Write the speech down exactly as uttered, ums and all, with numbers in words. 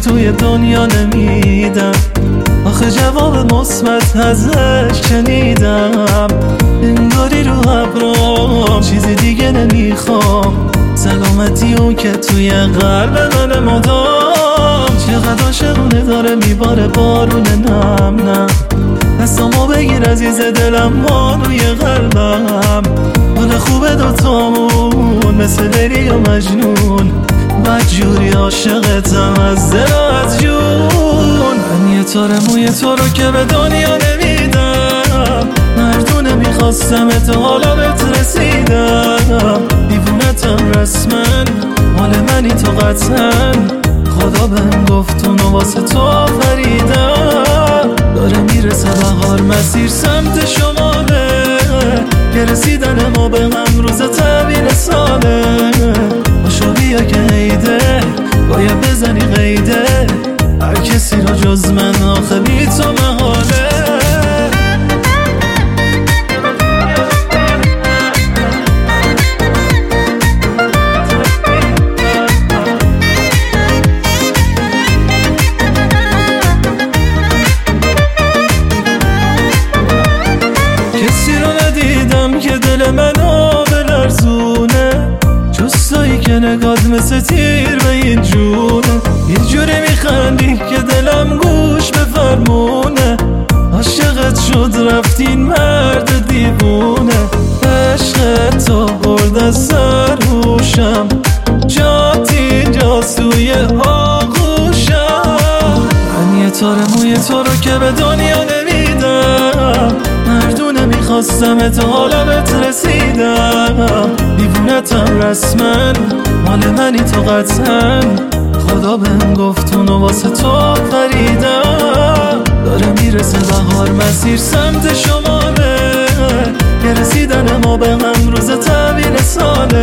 توی دنیا نمیدم، آخه جواب مثبت ازش شنیدم. انگاری رو ابرام چیزی دیگه نمیخوام، سلامتی اون که توی قلب من مدام. چقدر عاشقونه داره میباره بارون نم نم، دستامو بگیر عزیز دلم بانوی قلبم. حال خوبه دوتامون مثل لیلی و مجنون، بدجوری عاشقتم از دل و از جون. من یه تار موی تو رو که به دنیا نمیدم، مردونه میخواستم تو حالا بهت رسیدم. دیوونتم رسمن مال منی تو قطعا، خدا بهم گفت اونو واسه تو آفریدم. داره میرسه بهار مسیر سمت شماله، که رسیدن ما به هم روز تحویل ساله. باشو بیا که عیده باید بزنی قیده، هر کسی رو جز من آخه بی تو محاله. کسی رو ندیدم که دل منو بلرزونه، جستایی که نگات مثل تیر به این جونه. یه جوری میخندی که دلم گوش به فرمونه، عاشقت شد رفتین مرد دیوونه. عشق تو برد از سر هوشم، جات اینجا سوی آغوشم. من یه تار موی تو رو که به دنیا نمیدم، مردونه میخواستم تو حالا بهت رسیدم. دیوونتم رسمن مال منی تو قطعا، خدا بهم گفت اونو واسه تو آفریدم. داره میرسه بهار مسیر سمت شماله، که رسیدن ما به هم روز تحویل ساله.